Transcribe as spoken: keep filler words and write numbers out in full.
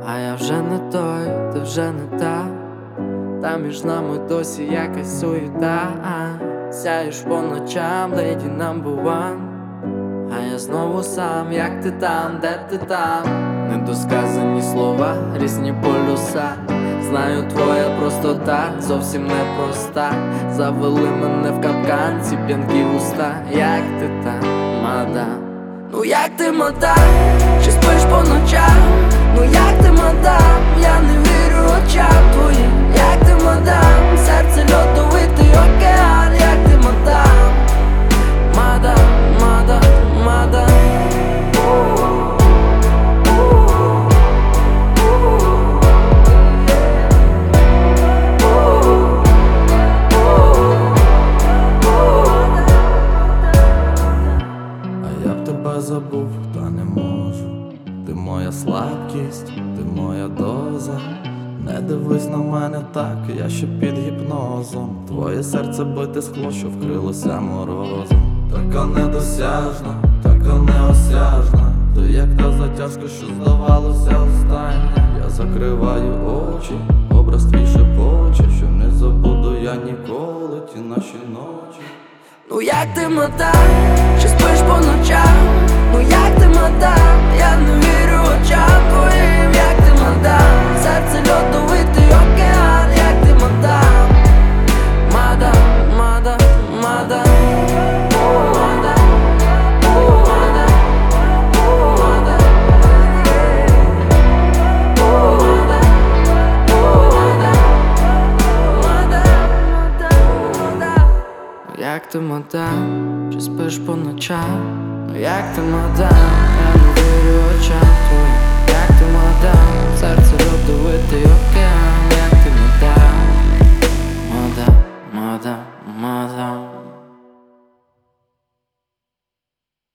А я вже не той, ти вже не та. Та між нами досі якась суєта. Сяєш по ночам, леді number one. А я знову сам, як ти там, де ти там? Недосказані слова, різні полюса. Знаю, твоя простота зовсім непроста. Завели мене в капкан, ці п'янкі уста. Як ти там, мадам? Ну як ти, мадам? Чи спиш по ночам? Ну як ти, мадам? Я не вірю очам твоїм. Як ти, мадам? Серце льодовитий океан. Як ти, мадам? Мадам, мадам, мадам. Тебе забув, та не можу. Ти моя слабкість, ти моя доза. Не дивись на мене так, я ще під гіпнозом. Твоє серце бите скло, що вкрилося морозом. Така недосяжна, така неосяжна. Ти як та затяжка, що здавалося остання. Я закриваю очі, образ твій шепоче, що не забуду я ніколи ті наші ночі. Ну як ти, мадам? Чи спиш по ночам? Ну як ти, мадам? Я не вірю очам твоїм. Як ти, мадам? Серце льодовитий океан. Як ти, мадам? Мадам, мадам, мадам. Мадам, мадам, мадам. Як ти, мадам? Чи спиш по ночам? Ну як ти, мадам?